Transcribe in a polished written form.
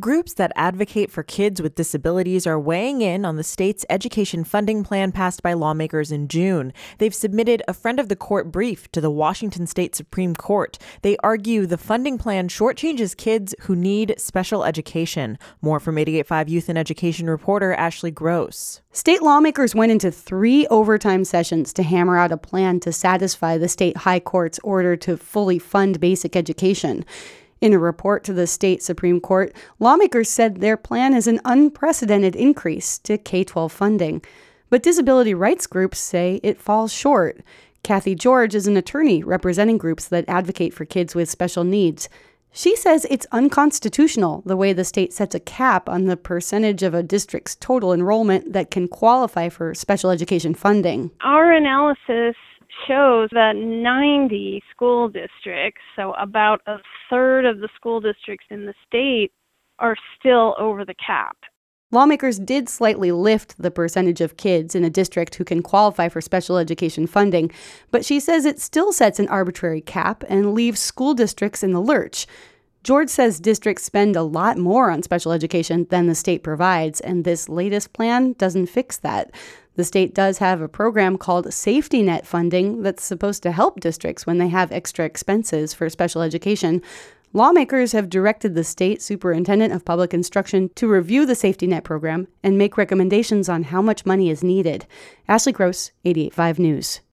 Groups that advocate for kids with disabilities are weighing in on the state's education funding plan passed by lawmakers in June. They've submitted a friend of the court brief to the Washington State Supreme Court. They argue the funding plan shortchanges kids who need special education. More from 88.5 Youth and Education reporter Ashley Gross. State lawmakers went into 3 overtime sessions to hammer out a plan to satisfy the state high court's order to fully fund basic education. In a report to the state Supreme Court, lawmakers said their plan is an unprecedented increase to K-12 funding. But disability rights groups say it falls short. Kathy George is an attorney representing groups that advocate for kids with special needs. She says it's unconstitutional the way the state sets a cap on the percentage of a district's total enrollment that can qualify for special education funding. Our analysis shows that 90 school districts, so about a third of the school districts in the state, are still over the cap. Lawmakers did slightly lift the percentage of kids in a district who can qualify for special education funding, but she says it still sets an arbitrary cap and leaves school districts in the lurch. George says districts spend a lot more on special education than the state provides, and this latest plan doesn't fix that. The state does have a program called Safety Net funding that's supposed to help districts when they have extra expenses for special education. Lawmakers have directed the state superintendent of public instruction to review the Safety Net program and make recommendations on how much money is needed. Ashley Gross, 88.5 News.